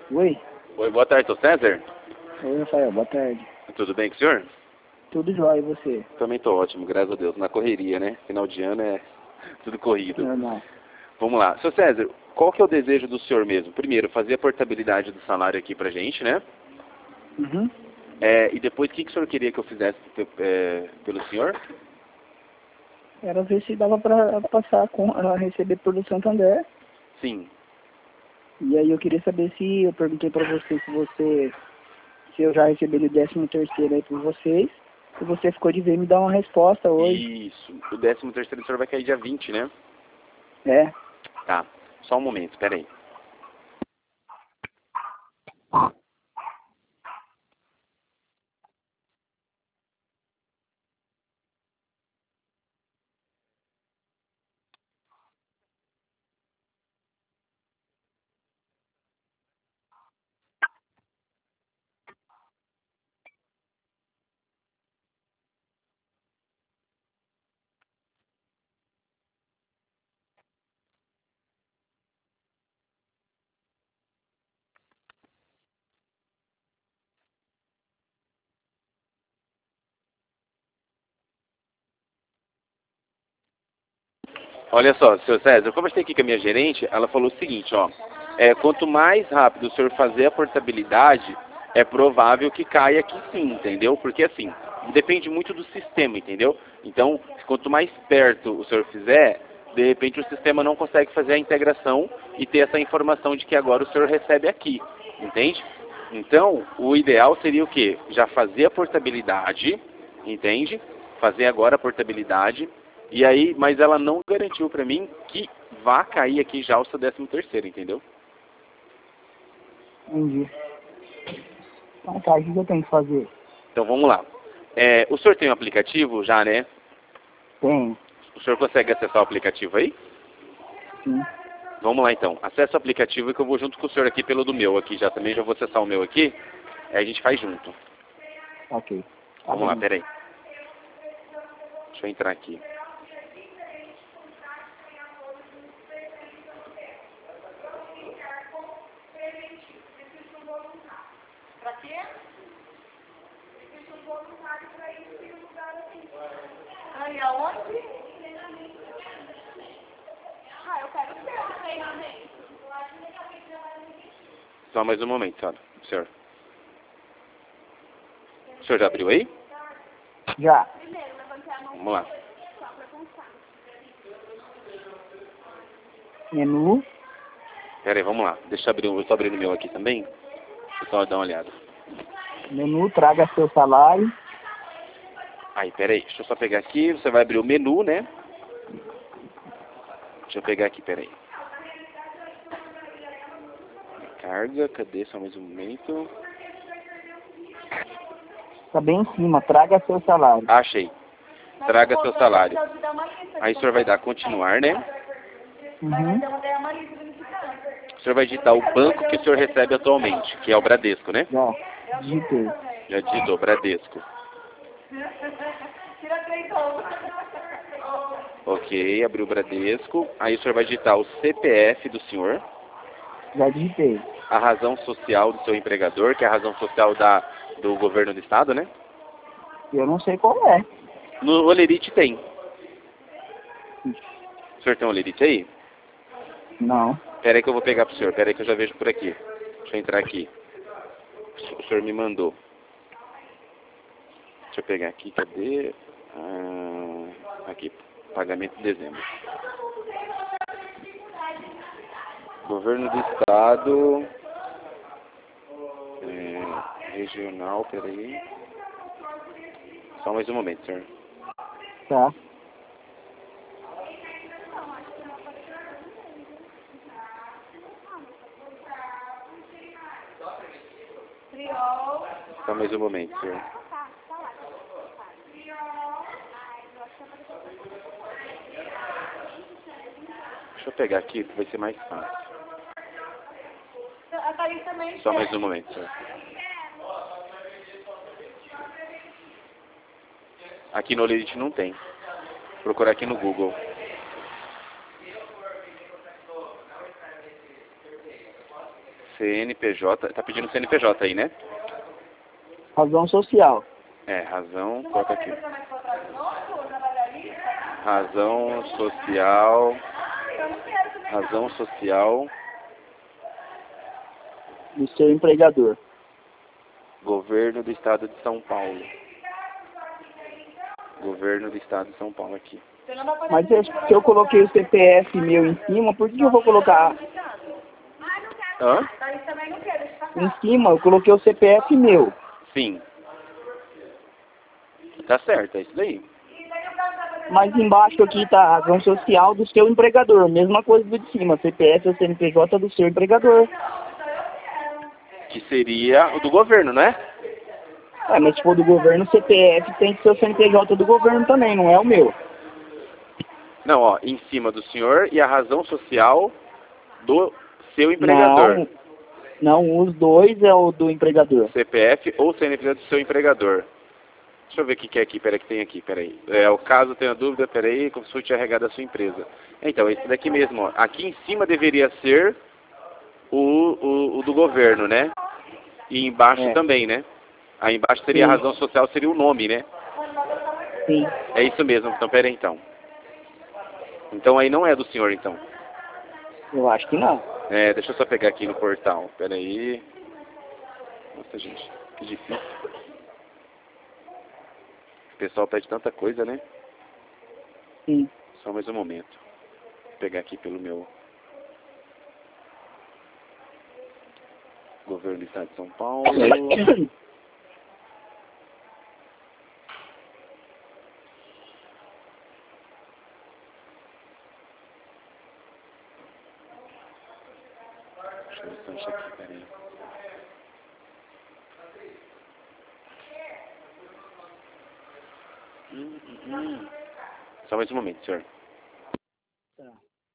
Oi? Oi, boa tarde, sou César. Oi, Rafael, boa tarde. Tudo bem com o senhor? Tudo jóia, e você? Também tô ótimo, graças a Deus. Na correria, né? Final de ano é tudo corrido. Normal. Vamos lá. Seu César, qual que é o desejo do senhor mesmo? Primeiro, fazer a portabilidade do salário aqui pra gente, né? Uhum. E depois, o que o senhor queria que eu fizesse pelo senhor? Era ver se dava pra passar a receber pelo Santander. Sim. E aí eu queria saber se eu perguntei pra você se eu já recebi o 13º aí por vocês. Se você ficou de ver me dar uma resposta hoje. Isso. O 13º do senhor vai cair dia 20, né? É. Tá. Só um momento, espera aí. Olha só, senhor César, eu conversei aqui com a minha gerente, ela falou o seguinte, ó. Quanto mais rápido o senhor fazer a portabilidade, é provável que caia aqui sim, entendeu? Porque assim, depende muito do sistema, entendeu? Então, quanto mais perto o senhor fizer, de repente o sistema não consegue fazer a integração e ter essa informação de que agora o senhor recebe aqui, entende? Então, o ideal seria o quê? Já fazer a portabilidade, entende? Fazer agora a portabilidade. E aí, mas ela não garantiu pra mim que vá cair aqui já o seu 13º, entendeu? Entendi. Então tá, o que eu tenho que fazer? Então vamos lá. O senhor tem um aplicativo já, né? Tenho. O senhor consegue acessar o aplicativo aí? Sim. Vamos lá então. Acesse o aplicativo que eu vou junto com o senhor aqui pelo do meu aqui já também. Já vou acessar o meu aqui. Aí a gente faz junto. Ok. Tá Vamos lá, bem. peraí. Deixa eu entrar aqui. Aí, aonde? Ah, eu quero ser treinamento. Só mais um momento, sabe? Senhor. O senhor já abriu aí? Já. Primeiro, levantei a mão Vamos lá. só pra constar. Menu. Pera aí, vamos lá. Deixa eu abrir, eu tô abrindo o meu aqui também. Deixa eu só dar uma olhada. Menu, traga seu salário. Aí, pera aí. Deixa eu só pegar aqui. Você vai abrir o menu, né? Deixa eu pegar aqui, pera aí. Carga, cadê? Só mais um momento. Tá bem em cima, traga seu salário. Achei. Traga seu salário. Eu te dar uma lista. Aí o senhor vai dar continuar, né? Uhum. Eu vou ganhar uma lista unificada. O senhor vai digitar o banco que o senhor recebe atualmente, que é o Bradesco, né? Já. Digitei. Já digitou, Bradesco. Tira 3 ovos. Ok, abriu o Bradesco. Aí o senhor vai digitar o CPF do senhor, Já digitei. a razão social do seu empregador, que é a razão social do governo do estado, né? Eu não sei qual é. No Olerite tem. O senhor tem um Olerite aí? Não. Pera aí que eu vou pegar pro senhor. Pera aí que eu já vejo por aqui. Deixa eu entrar aqui. O senhor me mandou. Deixa eu pegar aqui. Cadê? Aqui. Pagamento de dezembro. Governo do estado. Regional. Pera aí. Só mais um momento, senhor. Tá. Criou. Só mais um momento, senhor. Deixa eu pegar aqui, que vai ser mais fácil. A Thaís também Só mais um momento, senhor. Aqui no Olerite não tem. Vou procurar aqui no Google. CNPJ, tá pedindo CNPJ aí, né? Razão social. É, razão, coloca aqui. Razão social. Razão social. Do seu empregador. Governo do Estado de São Paulo. Governo do Estado de São Paulo aqui. Mas se eu coloquei o CPF meu em cima, por que eu vou colocar Hã? em cima? Eu coloquei o CPF meu. Sim. Tá certo, é isso daí. Mas embaixo aqui tá a razão social do seu empregador. Mesma coisa do de cima. CPF ou CNPJ do seu empregador. Que seria o do governo, né? É, mas se for do governo, o CPF tem que ser o CNPJ do governo também, não é o meu. Não, ó, em cima do senhor e a razão social do seu empregador. Não, os dois é o do empregador. CPF ou CNPJ do seu empregador. Deixa eu ver o que é aqui, peraí, que tem aqui, peraí. É, o caso tenha dúvida, peraí, consulte a RH da sua empresa. Então, esse daqui mesmo, ó. Aqui em cima deveria ser o do governo, né? E embaixo também, né? Aí embaixo seria a razão social, seria o nome, né? Sim. É isso mesmo, então, peraí, então. Então aí não é do senhor, então. Eu acho que não. É, deixa eu só pegar aqui no portal, peraí. Nossa, gente, que difícil. O pessoal pede tanta coisa, né? Sim. Só mais um momento. Vou pegar aqui pelo meu governo do Estado de São Paulo. Deixa eu ver se eu acho aqui, peraí. Só mais um momento, senhor. Tá.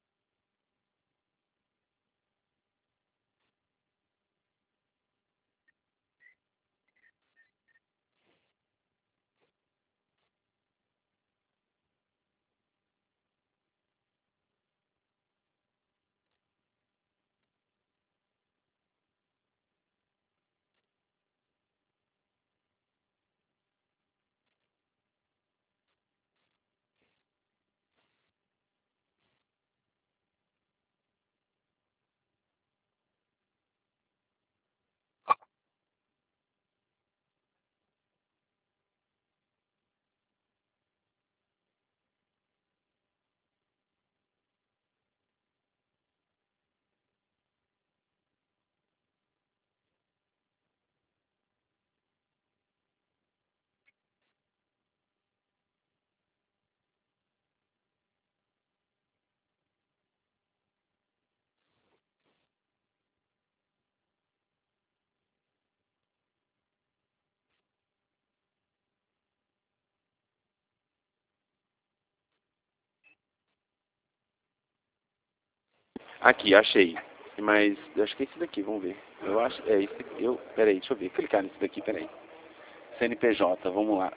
Aqui, achei. Mas eu acho que é esse daqui, vamos ver. Eu acho, é esse daqui. Peraí, deixa eu ver. Clicar nesse daqui, peraí. CNPJ, vamos lá.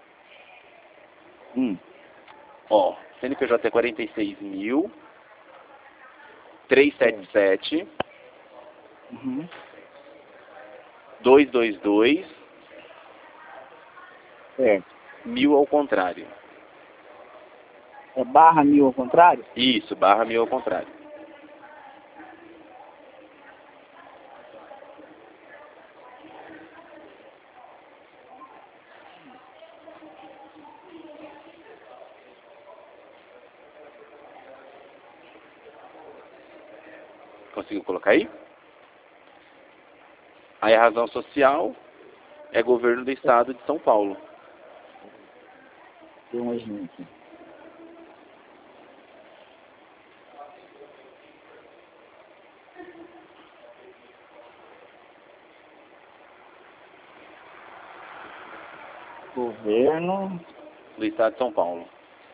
Ó, CNPJ é 46.377 222 Certo. 1000 ao contrário. É barra 1000 ao contrário? Isso, barra 1000 ao contrário. Conseguiu colocar aí? Aí a razão social é governo do Estado de São Paulo. Tem um agente aqui. Governo Do Estado de São Paulo.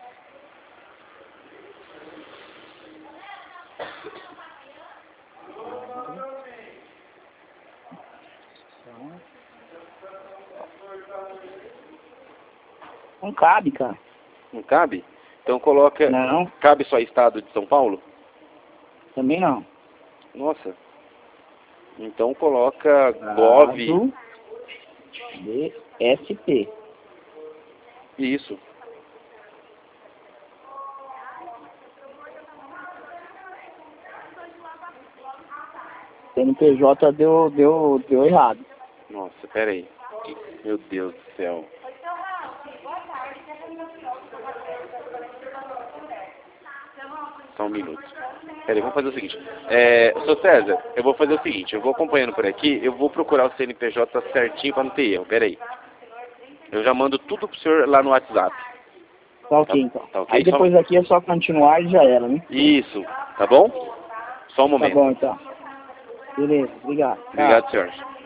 Não cabe, cara. Não cabe? Então coloca... Não, Cabe só Estado de São Paulo? também não. Nossa. Então coloca GOV. DSP. Isso. CNPJ deu errado. Nossa, pera aí. Meu Deus do céu. Só um minuto. Peraí, vamos fazer o seguinte. Seu César, eu vou fazer o seguinte. Eu vou acompanhando por aqui. Eu vou procurar o CNPJ certinho para não ter erro. Peraí. Eu já mando tudo pro senhor lá no WhatsApp. Tá ok, então. Tá ok? Aí depois aqui é só continuar e já era, né? Isso. Tá bom? Só um Tá momento. bom, então. Beleza, obrigado. Obrigado, senhor.